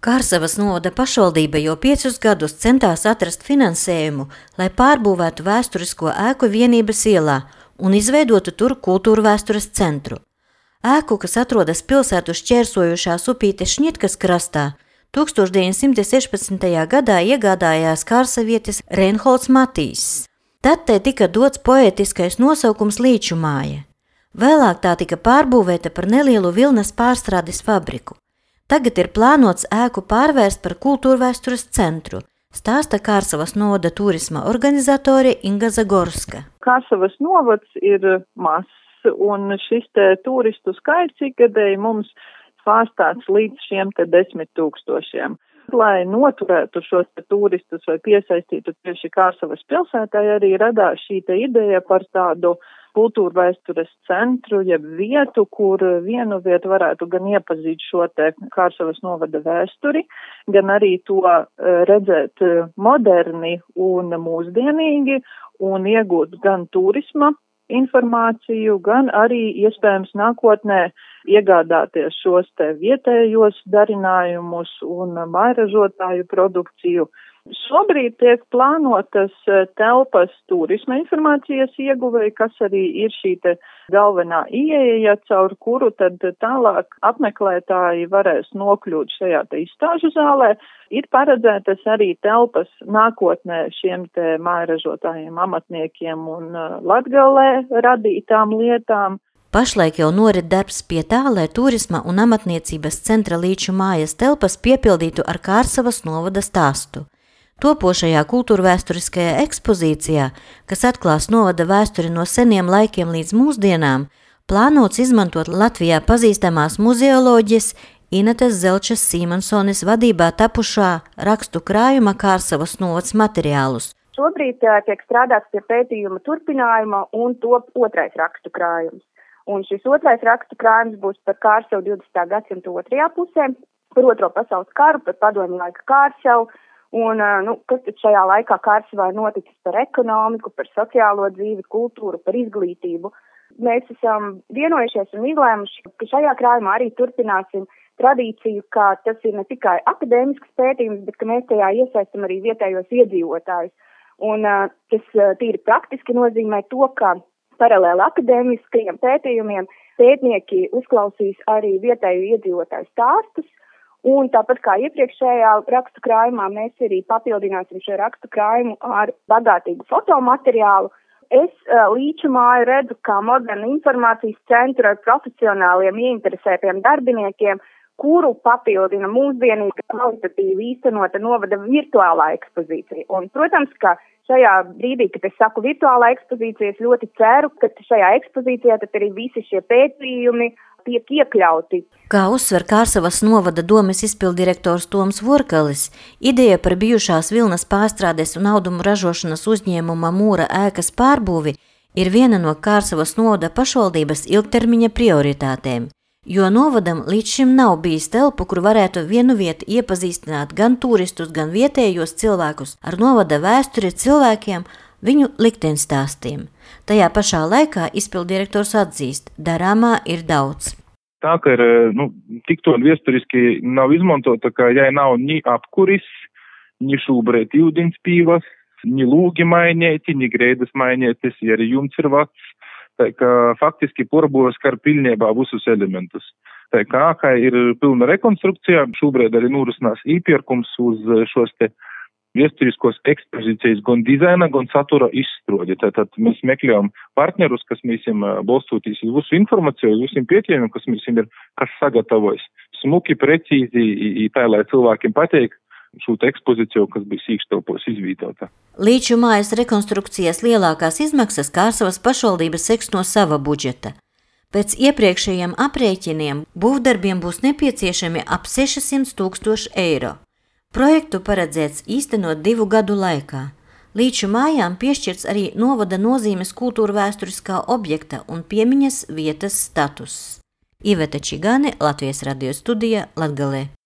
Kārsavas novada pašvaldība jau 5 gadus centās atrast finansējumu, lai pārbūvētu vēsturisko ēku Vienības ielā un izveidotu tur kultūrvēstures centru. Ēku, kas atrodas pilsētu šķērsojušās upītes Šņitkas krastā, 1916. gadā iegādājās kārsavietis Reinholds Matīs. Tad te tika dots poētiskais nosaukums Līču māja. Vēlāk tā tika pārbūvēta par nelielu vilnas pārstrādes fabriku. Tagad ir plānots ēku pārvērst par kultūrvēstures centru, stāsta Kārsavas novada turisma organizatore Inga Zagorska. Kārsavas novads ir mazs, un šis turistu skaits ikgadēji mums pārstāts līdz šiem 10 000. Lai noturētu šos turistus vai piesaistītu tieši Kārsavas pilsētai, arī radās šī ideja par tādu kultūrvēstures centru, jeb vietu, kur vienu vietu varētu gan iepazīt šo Kārsavas novada vēsturi, gan arī to redzēt moderni un mūsdienīgi un iegūt gan turisma informāciju, gan arī iespējams nākotnē iegādāties šos vietējos darinājumus un mājražotāju produkciju. Šobrīd tiek plānotas telpas turisma informācijas ieguvēji, kas arī ir šī galvenā ieeja, caur kuru tad tālāk apmeklētāji varēs nokļūt šajā izstāžu zālē. Ir paredzētas arī telpas nākotnē šiem mājražotājiem, amatniekiem un Latgalē radītām lietām. Pašlaik jau norit darbs pie tā, lai turisma un amatniecības centra Līču mājas telpas piepildītu ar Kārsavas novada stāstu. Topošajā kultūrvēsturiskajā ekspozīcijā, kas atklās novada vēsturi no seniem laikiem līdz mūsdienām, plānots izmantot Latvijā pazīstamās muzeoloģijas Inetes Zelčas Sīmansones vadībā tapušā rakstu krājuma Kārsavas novads materiālus. Šobrīd tiek strādāts pie pētījuma turpinājuma un top 2. rakstu krājums. Un šis 2. rakstu krājums būs par Kārsavu 20. gadsimta 2. pusē, par 2. pasaules karu, par padomju laika Kārsavu. Un, kas tad šajā laikā Kārsavā ir noticis par ekonomiku, par sociālo dzīvi, kultūru, par izglītību. Mēs esam vienojušies un izlēmuši, ka šajā krājumā arī turpināsim tradīciju, ka tas ir ne tikai akadēmisks pētījums, bet ka mēs tajā iesaistam arī vietējos iedzīvotājus. Un tas tīri praktiski nozīmē to, ka paralēli akadēmiskajiem pētījumiem pētnieki uzklausīs arī vietēju iedzīvotāju stāstus. Un tāpat kā iepriekšējā rakstu krājumā, mēs arī papildināsim šo rakstu krājumu ar bagātīgu fotomateriālu. Es Līču māju redzu kā modernu informācijas centru ar profesionāliem ieinteresētiem darbiniekiem, kuru papildina mūsdienīgi kvalitatīvi īstenota novada virtuālā ekspozīcija. Un, protams, ka šajā brīdī, kad es saku virtuālā ekspozīcija, es ļoti ceru, ka šajā ekspozīcijā tad arī visi šie pētījumi tiek iekļauti. Kā uzsver Kārsavas novada domes izpildirektors Toms Vorkalis, ideja par bijušās vilnas pārstrādes un audumu ražošanas uzņēmuma Mūra ēkas pārbūvi ir viena no Kārsavas novada pašvaldības ilgtermiņa prioritātēm, jo novadam līdz šim nav bijis telpu, kur varētu vienu vietu iepazīstināt gan turistus, gan vietējos cilvēkus ar novada vēsturi cilvēkiem, viņu likteņstāstiem. Tajā pašā laikā izpildirektors atzīst, darāmā ir daudz. Tā, ka ir, tik to viesturiski nav izmantota, ka jai nav ni apkuris, ni šūbrēt ūdenspīvas, ni lūgi mainēti, ni greidas mainētis, ja arī jumts ir vats. Tā kā faktiski porboja skar pilnībā visus elementus. Tā kā ākai ir pilna rekonstrukcija, šūbrēd arī nūrusinās īpierkums uz šos viesturiskos ekspozīcijas gan dizaina, gan satura izstrodi. Tātad mēs meklējam partnerus, kas mēs balstūtīs uz visu informāciju, uz visiem pētījumiem, kas mēs ir, kas sagatavojas. Smuki, precīzi, tā, lai cilvēkiem pateik šo ekspozīciju, kas bija sīkštelpos izvītota. Līču mājas rekonstrukcijas lielākās izmaksas Kārsavas pašvaldības seks no sava budžeta. Pēc iepriekšējiem aprēķiniem būvdarbiem būs nepieciešami ap 600 000 eiro. Projektu paredzēts īstenot 2 gadu laikā. Līču mājām piešķirts arī novada nozīmes kultūrvēsturiskā objekta un piemiņas vietas status. Iveta Čigāne, Latvijas radio studija, Latgalē.